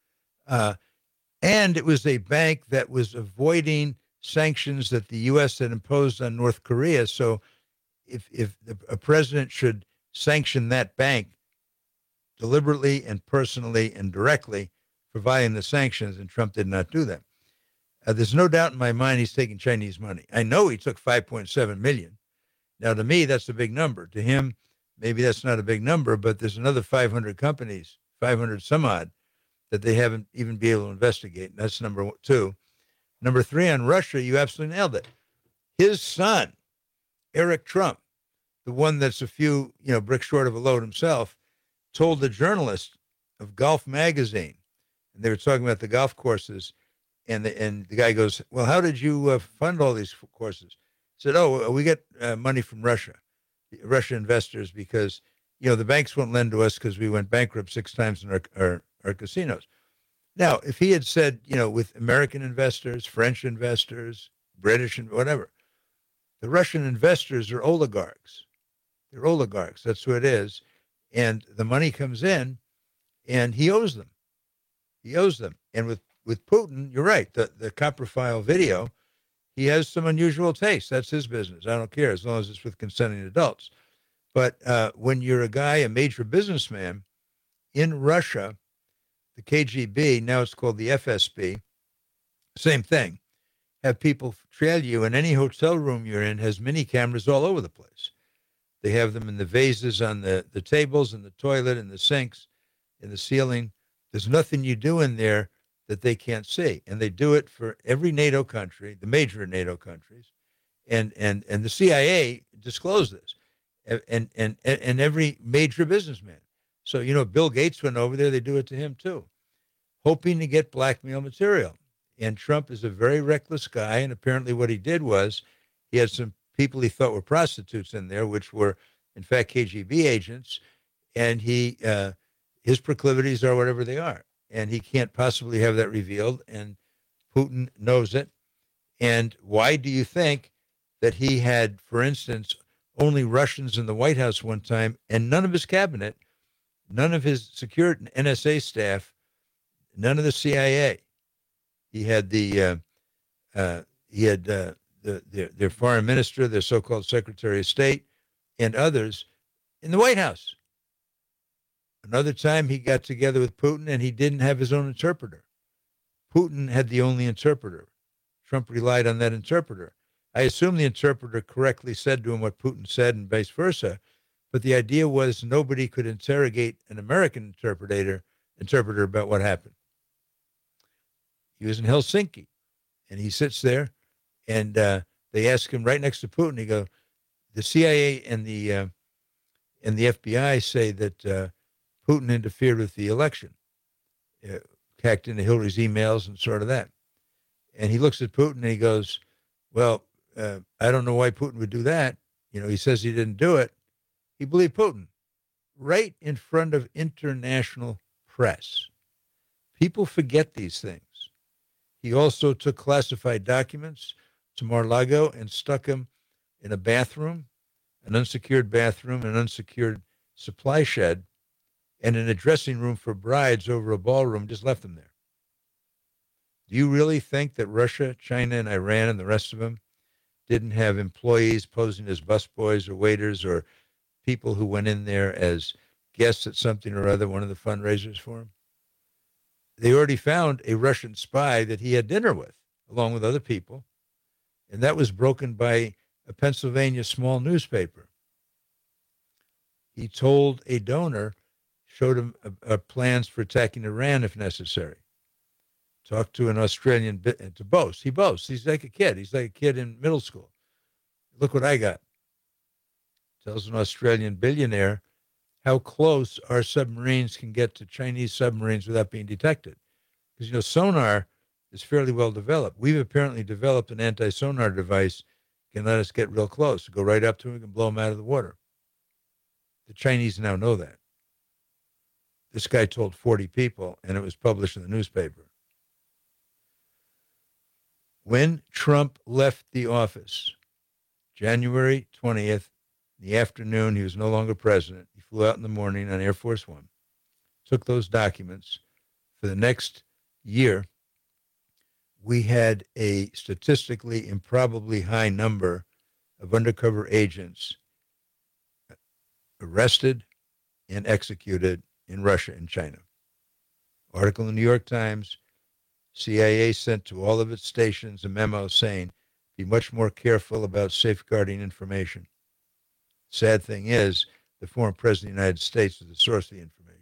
And it was a bank that was avoiding sanctions that the U.S. had imposed on North Korea. So if a president should sanction that bank deliberately and personally and directly for violating the sanctions, and Trump did not do that. There's no doubt in my mind he's taking Chinese money. I know he took $5.7 million. Now, to me, that's a big number. To him, maybe that's not a big number, but there's another 500 companies, 500 some odd, that they haven't even been able to investigate. That's number 2. Number 3, on Russia, you absolutely nailed it. His son, Eric Trump, the one that's a few bricks short of a load himself, told the journalist of Golf Magazine, and they were talking about the golf courses, and the guy goes, well, how did you fund all these courses? He said, oh, we get money from Russia, Russian investors, because, the banks won't lend to us because we went bankrupt 6 times in our casinos. Now, if he had said, with American investors, French investors, British, and whatever, the Russian investors are oligarchs. They're oligarchs. That's who it is. And the money comes in, and he owes them. He owes them. And with Putin, you're right, the copper file video, he has some unusual taste. That's his business. I don't care, as long as it's with consenting adults. But when you're a major businessman in Russia, the KGB, now it's called the FSB, same thing, have people trail you, and any hotel room you're in has mini cameras all over the place. They have them in the vases on the tables, in the toilet, in the sinks, in the ceiling. There's nothing you do in there that they can't see. And they do it for every NATO country, the major NATO countries. And the CIA disclosed this, and every major businessman. So, you know, Bill Gates went over there. They do it to him, too, hoping to get blackmail material. And Trump is a very reckless guy. And apparently what he did was he had some people he thought were prostitutes in there, which were, in fact, KGB agents. And his proclivities are whatever they are. And he can't possibly have that revealed. And Putin knows it. And why do you think that he had, for instance, only Russians in the White House one time, and none of his cabinet, none of his security NSA staff, none of the CIA? He had their foreign minister, their so-called Secretary of State, and others in the White House. Another time he got together with Putin and he didn't have his own interpreter. Putin had the only interpreter. Trump relied on that interpreter. I assume the interpreter correctly said to him what Putin said and vice versa, but the idea was nobody could interrogate an American interpreter about what happened. He was in Helsinki, and he sits there, and they ask him right next to Putin. He goes, the CIA and the FBI say that Putin interfered with the election, hacked into Hillary's emails and sort of that. And he looks at Putin and he goes, well, I don't know why Putin would do that. You know, he says he didn't do it. He believed Putin right in front of international press. People forget these things. He also took classified documents to Mar-a-Lago and stuck them in a bathroom, an unsecured bathroom, an unsecured supply shed, and in a dressing room for brides over a ballroom, just left them there. Do you really think that Russia, China, and Iran and the rest of them didn't have employees posing as busboys or waiters or people who went in there as guests at something or other, one of the fundraisers for him? They already found a Russian spy that he had dinner with, along with other people, and that was broken by a Pennsylvania small newspaper. He told a donor, showed him plans for attacking Iran if necessary. Talked to an Australian, to boast. He boasts. He's like a kid. He's like a kid in middle school. Look what I got. Tells an Australian billionaire how close our submarines can get to Chinese submarines without being detected. Because, you know, sonar is fairly well developed. We've apparently developed an anti-sonar device that can let us get real close, go right up to them and blow them out of the water. The Chinese now know that. This guy told 40 people, and it was published in the newspaper. When Trump left the office, January 20th, in the afternoon, he was no longer president. He flew out in the morning on Air Force One, took those documents. For the next year, we had a statistically improbably high number of undercover agents arrested and executed in Russia and China. Article in the New York Times, CIA sent to all of its stations a memo saying, be much more careful about safeguarding information. Sad thing is, the former president of the United States is the source of the information.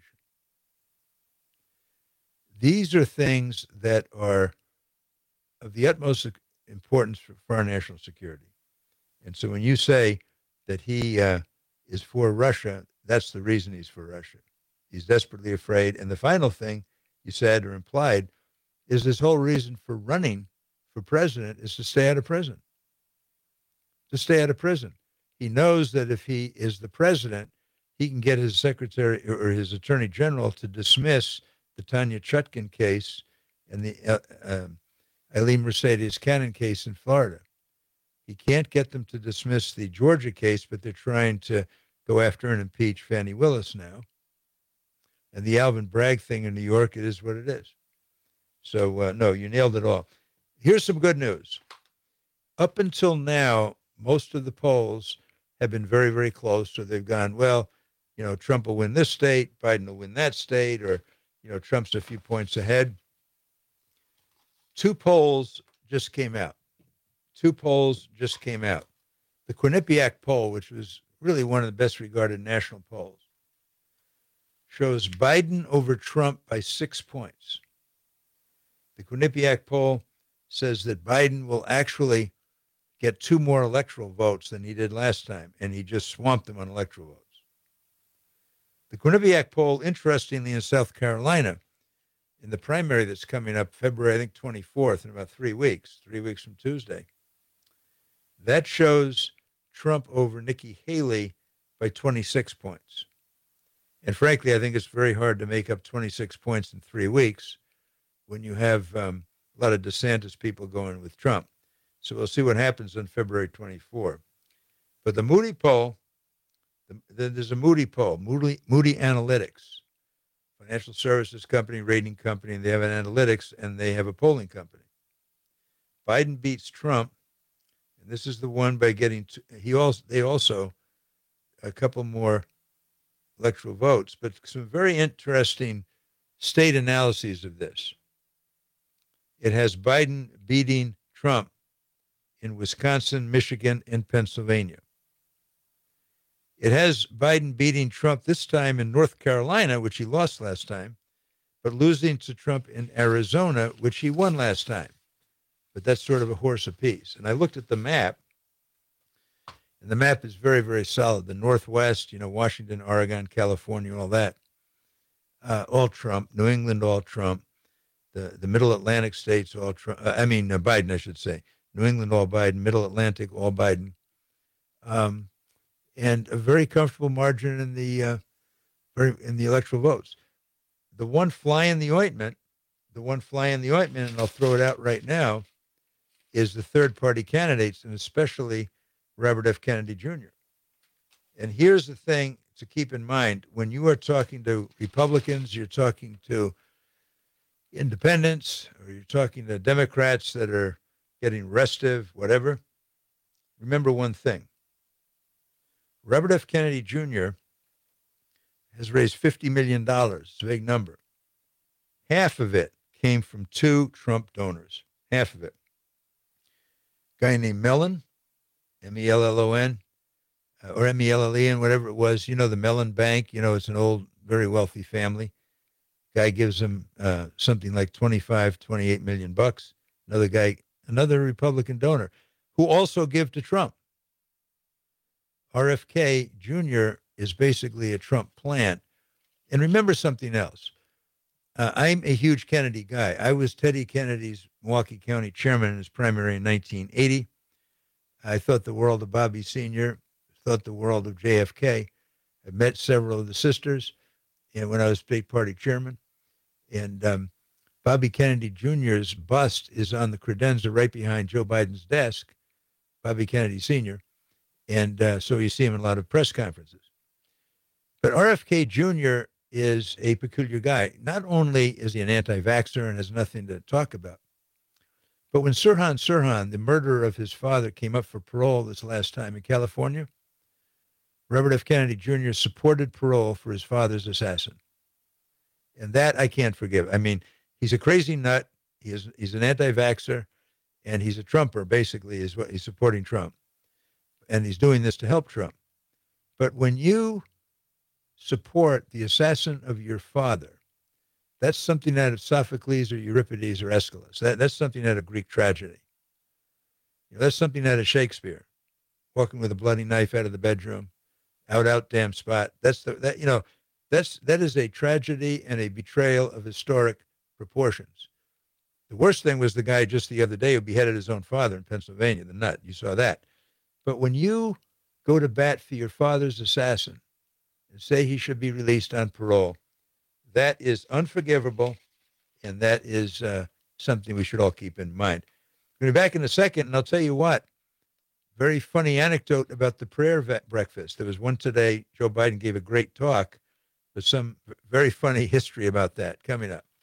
These are things that are of the utmost importance for our national security. And so when you say that he is for Russia, that's the reason he's for Russia. He's desperately afraid. And the final thing you said or implied is this whole reason for running for president is to stay out of prison. To stay out of prison. He knows that if he is the president, he can get his secretary or his attorney general to dismiss the Tanya Chutkan case and the Eileen Mercedes Cannon case in Florida. He can't get them to dismiss the Georgia case, but they're trying to go after and impeach Fani Willis now. And the Alvin Bragg thing in New York, it is what it is. So, no, you nailed it all. Here's some good news. Up until now, most of the polls have been very, very close. So they've gone, well, you know, Trump will win this state, Biden will win that state, or, you know, Trump's a few points ahead. Two polls just came out. The Quinnipiac poll, which was really one of the best regarded national polls, shows Biden over Trump by 6 points. The Quinnipiac poll says that Biden will actually get 2 more electoral votes than he did last time, and he just swamped them on electoral votes. The Quinnipiac poll, interestingly, in South Carolina, in the primary that's coming up February, I think, 24th, in about 3 weeks from Tuesday, that shows Trump over Nikki Haley by 26 points. And frankly, I think it's very hard to make up 26 points in 3 weeks when you have a lot of DeSantis people going with Trump. So we'll see what happens on February 24. But the Moody poll, there's a Moody poll, Moody Analytics, financial services company, rating company, and they have an analytics, and they have a polling company. Biden beats Trump, and this is the one by getting, they also a couple more electoral votes, but some very interesting state analyses of this. It has Biden beating Trump in Wisconsin, Michigan, and Pennsylvania. It has Biden beating Trump this time in North Carolina, which he lost last time, but losing to Trump in Arizona, which he won last time. But that's sort of a horse apiece. And I looked at the map, and the map is very, very solid. The Northwest, Washington, Oregon, California, all that, all Trump. New England, all Trump. The Middle Atlantic states, all Trump. Biden, I should say. New England, all Biden. Middle Atlantic, all Biden. And a very comfortable margin in the electoral votes. The one fly in the ointment, and I'll throw it out right now, is the third-party candidates, and especially Robert F. Kennedy Jr. And here's the thing to keep in mind. When you are talking to Republicans, you're talking to independents, or you're talking to Democrats that are getting restive, whatever, remember one thing. Robert F. Kennedy Jr. has raised $50 million. It's a big number. Half of it came from 2 Trump donors. Half of it. A guy named Mellon, M-E-L-L-O-N, or M-E-L-L-E-N, whatever it was. The Mellon Bank. It's an old, very wealthy family. Guy gives him something like $28 million. Another guy, another Republican donor, who also give to Trump. RFK Jr. is basically a Trump plant. And remember something else. I'm a huge Kennedy guy. I was Teddy Kennedy's Milwaukee County chairman in his primary in 1980. I thought the world of Bobby Sr., thought the world of JFK. I met several of the sisters when I was state party chairman. And Bobby Kennedy Jr.'s bust is on the credenza right behind Joe Biden's desk, Bobby Kennedy Sr., and so you see him in a lot of press conferences. But RFK Jr. is a peculiar guy. Not only is he an anti-vaxxer and has nothing to talk about, but when Sirhan Sirhan, the murderer of his father, came up for parole this last time in California, Robert F. Kennedy Jr. supported parole for his father's assassin. And that I can't forgive. He's a crazy nut. He's an anti-vaxxer, and he's a Trumper, basically, is what he's supporting Trump. And he's doing this to help Trump. But when you support the assassin of your father, that's something out of Sophocles or Euripides or Aeschylus. That's something out of Greek tragedy. That's something out of Shakespeare. Walking with a bloody knife out of the bedroom, out, damn spot. That is a tragedy and a betrayal of historic proportions. The worst thing was the guy just the other day who beheaded his own father in Pennsylvania, the nut. You saw that. But when you go to bat for your father's assassin and say he should be released on parole, that is unforgivable, and that is something we should all keep in mind. We'll be back in a second, and I'll tell you what, very funny anecdote about the prayer breakfast. There was one today. Joe Biden gave a great talk, but some very funny history about that coming up.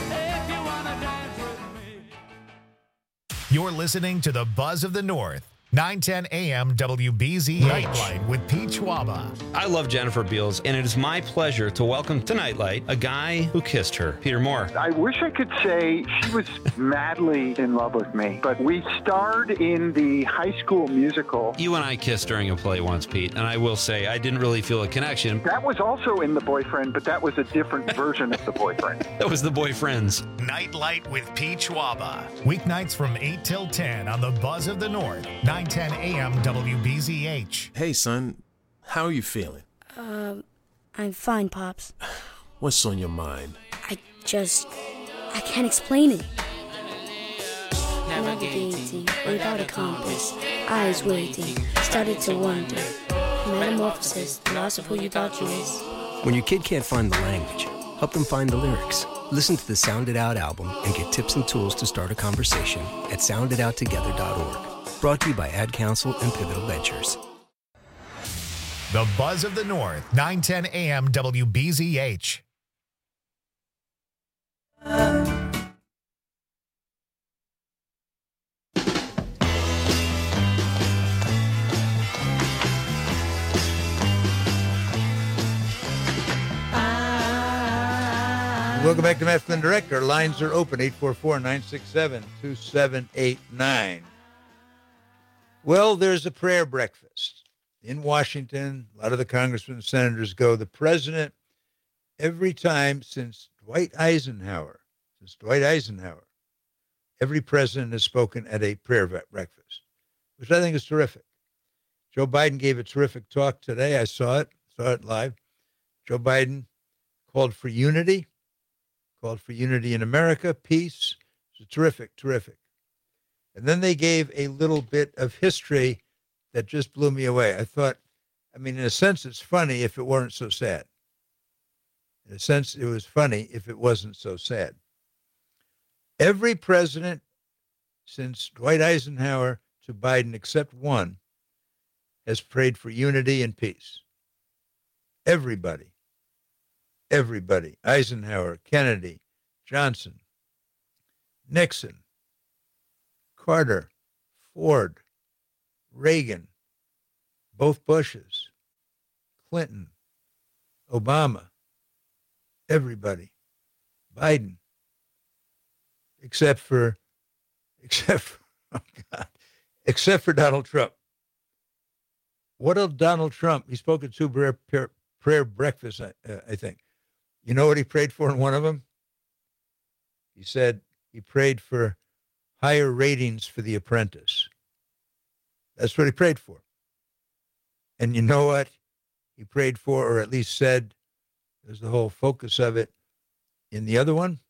You're listening to the Buzz of the North. 9:10 a.m. WBZH Nightlight with Pete Schwaba. I love Jennifer Beals, and it is my pleasure to welcome to Nightlight a guy who kissed her, Peter Moore. I wish I could say she was madly in love with me, but we starred in the High School Musical. You and I kissed during a play once, Pete, and I will say I didn't really feel a connection. That was also in The Boyfriend, but that was a different version of The Boyfriend. That was The Boyfriends. Nightlight with Pete Schwaba. Weeknights from 8 till 10 on the Buzz of the North. 9:10 a.m. WBZH. Hey, son. How are you feeling? I'm fine, Pops. What's on your mind? I can't explain it. Navigating without a compass, eyes waiting, started to wonder. Metamorphosis, the loss of who you thought you is. When your kid can't find the language, help them find the lyrics. Listen to the Sound It Out album and get tips and tools to start a conversation at sounditouttogether.org. Brought to you by Ad Council and Pivotal Ventures. The Buzz of the North, 9:10 a.m. WBZH. Welcome back to Matt Flynn Direct. Our lines are open, 844-967-2789. Well, there's a prayer breakfast in Washington. A lot of the congressmen and senators go. The president, every time since Dwight Eisenhower, every president has spoken at a prayer breakfast, which I think is terrific. Joe Biden gave a terrific talk today. I saw it live. Joe Biden called for unity in America, peace. It's terrific. And then they gave a little bit of history that just blew me away. I thought, in a sense, it's funny if it weren't so sad. In a sense, it was funny if it wasn't so sad. Every president since Dwight Eisenhower to Biden, except one, has prayed for unity and peace. Everybody. Eisenhower, Kennedy, Johnson, Nixon, Carter, Ford, Reagan, both Bushes, Clinton, Obama, everybody, Biden, except for Donald Trump. What of Donald Trump? He spoke at two prayer breakfasts, I think. You know what he prayed for in one of them? He said he prayed for higher ratings for The Apprentice. That's what he prayed for. And you know what he prayed for, or at least said, was the whole focus of it in the other one?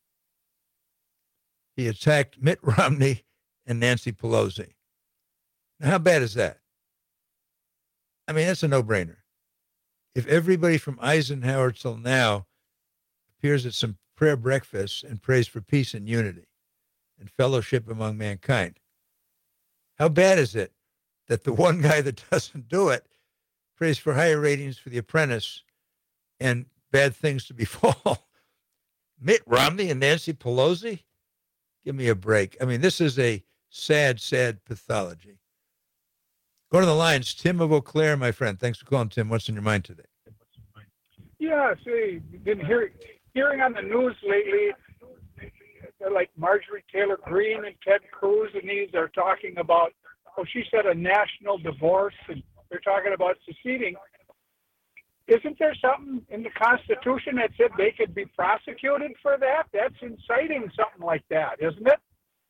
He attacked Mitt Romney and Nancy Pelosi. Now, how bad is that? That's a no-brainer. If everybody from Eisenhower till now appears at some prayer breakfasts and prays for peace and unity and fellowship among mankind, how bad is it that the one guy that doesn't do it prays for higher ratings for The Apprentice and bad things to befall Mitt Romney and Nancy Pelosi? Give me a break. This is a sad, sad pathology. Go to the lines. Tim of Eau Claire, my friend. Thanks for calling, Tim. What's in your mind today? Yeah, been hearing on the news lately, like Marjorie Taylor Greene and Ted Cruz, and these are talking about, she said a national divorce, and they're talking about seceding. Isn't there something in the Constitution that said they could be prosecuted for that? That's inciting something like that, isn't it?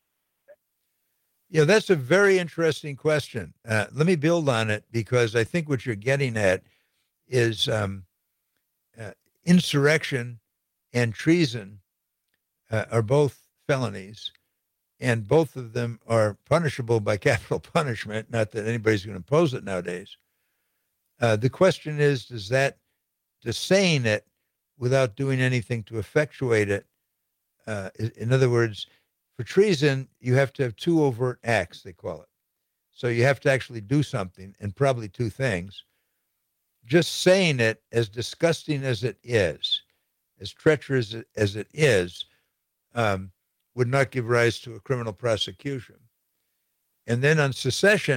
Yeah, that's a very interesting question. Let me build on it, because I think what you're getting at is insurrection and treason are both felonies, and both of them are punishable by capital punishment. Not that anybody's going to impose it nowadays. The question is, just saying it without doing anything to effectuate it, in other words, for treason, you have to have two overt acts, they call it. So you have to actually do something, and probably two things. Just saying it, as disgusting as it is, as treacherous as it is, would not give rise to a criminal prosecution. And then on secession,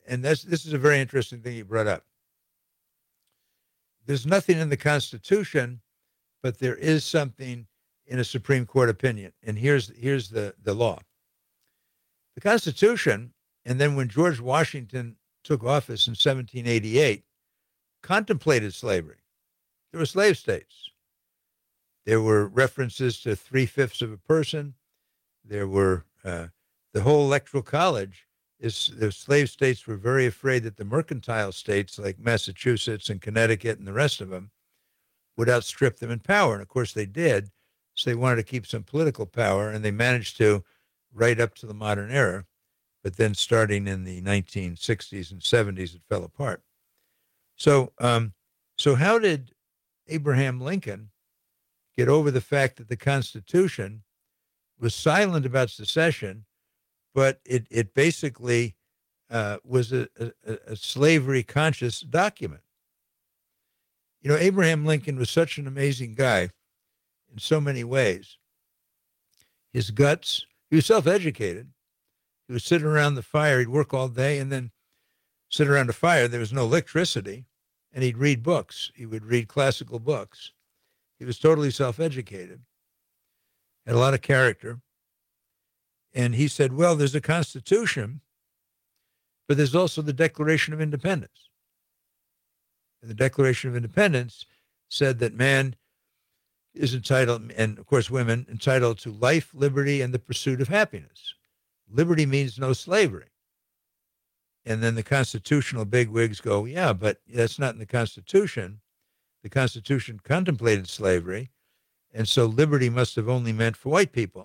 and this is a very interesting thing you brought up. There's nothing in the Constitution, but there is something in a Supreme Court opinion. And here's the law. The Constitution, and then when George Washington took office in 1788, contemplated slavery. There were slave states. There were references to 3/5 of a person. There were the whole Electoral College. The slave states were very afraid that the mercantile states like Massachusetts and Connecticut and the rest of them would outstrip them in power. And of course they did. So they wanted to keep some political power, and they managed to right up to the modern era. But then starting in the 1960s and 70s, it fell apart. So how did Abraham Lincoln get over the fact that the Constitution was silent about secession, but it basically was a slavery-conscious document? You know, Abraham Lincoln was such an amazing guy in so many ways. His guts, he was self-educated. He would sit around the fire. He'd work all day and then sit around the fire. There was no electricity, and he'd read books. He would read classical books. He was totally self-educated, had a lot of character. And he said, well, there's a Constitution, but there's also the Declaration of Independence. And the Declaration of Independence said that man is entitled, and of course women, entitled to life, liberty, and the pursuit of happiness. Liberty means no slavery. And then the constitutional bigwigs go, yeah, but that's not in the Constitution. The Constitution contemplated slavery, and so liberty must have only meant for white people.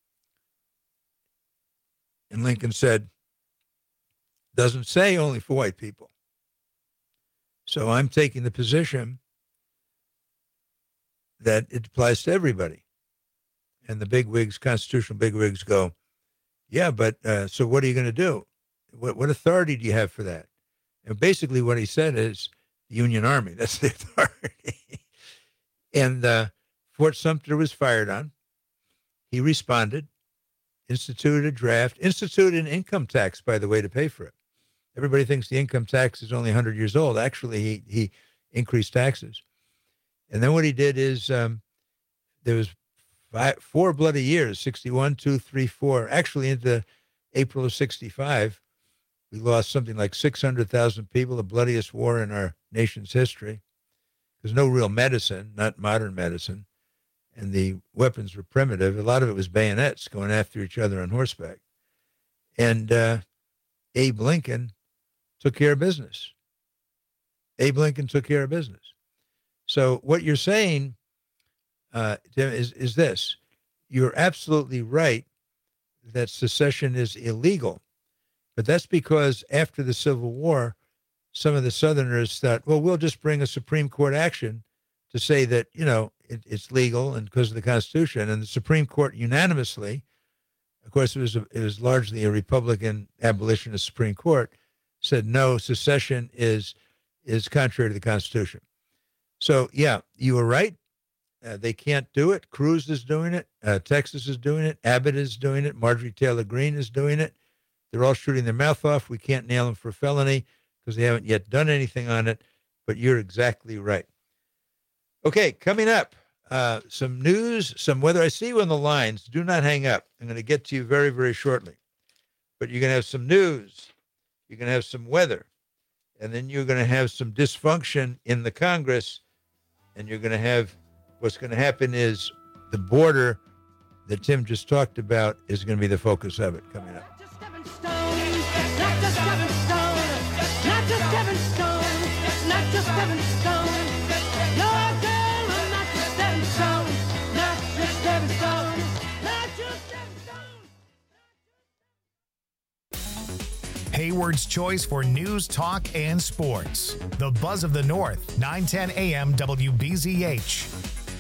And Lincoln said, doesn't say only for white people. So I'm taking the position that it applies to everybody. And the bigwigs, constitutional bigwigs go, yeah, but so what are you going to do? What authority do you have for that? And basically what he said is the Union Army. That's the authority. And Fort Sumter was fired on. He responded, instituted a draft, instituted an income tax, by the way, to pay for it. Everybody thinks the income tax is only 100 years old. Actually, he increased taxes. And then what he did is there was 4 bloody years, 61, 2, 3, 4. Actually, into April of 65, we lost something like 600,000 people, the bloodiest war in our nation's history. There's no real medicine, not modern medicine. And the weapons were primitive. A lot of it was bayonets going after each other on horseback. And Abe Lincoln took care of business. Abe Lincoln took care of business. So what you're saying, Tim, is this. You're absolutely right that secession is illegal. But that's because after the Civil War, some of the Southerners thought, well, we'll just bring a Supreme Court action to say that, you know, it's legal and because of the Constitution. And the Supreme Court unanimously, of course, it was largely a Republican abolitionist Supreme Court, said no, secession is contrary to the Constitution. So, yeah, you were right. They can't do it. Cruz is doing it. Texas is doing it. Abbott is doing it. Marjorie Taylor Greene is doing it. They're all shooting their mouth off. We can't nail them for felony because they haven't yet done anything on it. But you're exactly right. Okay, coming up, some news, some weather. I see you on the lines. Do not hang up. I'm going to get to you very, very shortly. But you're going to have some news. You're going to have some weather. And then you're going to have some dysfunction in the Congress. And you're going to have, what's going to happen is the border that Tim just talked about is going to be the focus of it coming up. Hayward's choice for news, talk, and sports. The Buzz of the North, 910 AM WBZH.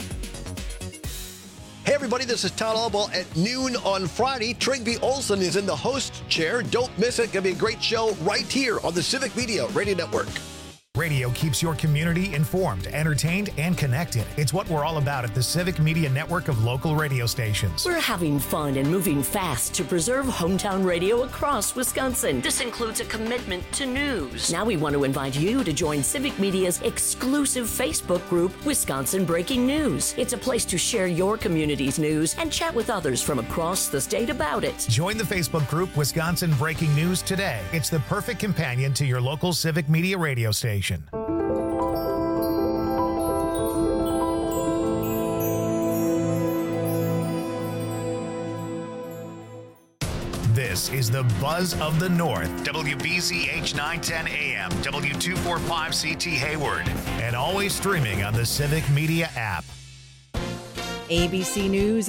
Hey everybody, this is Town Hall Ball at noon on Friday. Trygve Olsen is in the host chair. Don't miss it. Gonna be a great show right here on the Civic Media Radio Network. Radio keeps your community informed, entertained, and connected. It's what we're all about at the Civic Media Network of local radio stations. We're having fun and moving fast to preserve hometown radio across Wisconsin. This includes a commitment to news. Now we want to invite you to join Civic Media's exclusive Facebook group, Wisconsin Breaking News. It's a place to share your community's news and chat with others from across the state about it. Join the Facebook group Wisconsin Breaking News today. It's the perfect companion to your local Civic Media radio station. This is the Buzz of the North, WBZH 910 AM, W245CT Hayward, and always streaming on the Civic Media app. ABC News